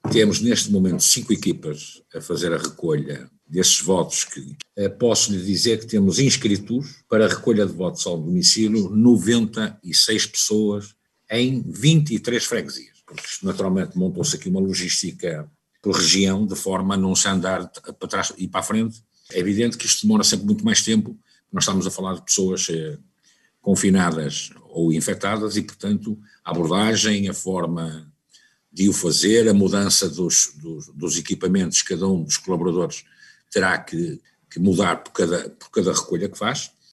Temos neste momento 5 equipas a fazer a recolha desses votos, que posso lhe dizer que temos inscritos para a recolha de votos ao domicílio 96 pessoas em 23 freguesias, porque isto naturalmente montou-se aqui uma logística por região, de forma a não se andar para trás e para a frente. É evidente que isto demora sempre muito mais tempo, nós estamos a falar de pessoas confinadas ou infectadas e, portanto, a abordagem, a forma de o fazer, a mudança dos equipamentos, cada um dos colaboradores terá que mudar por cada recolha que faz.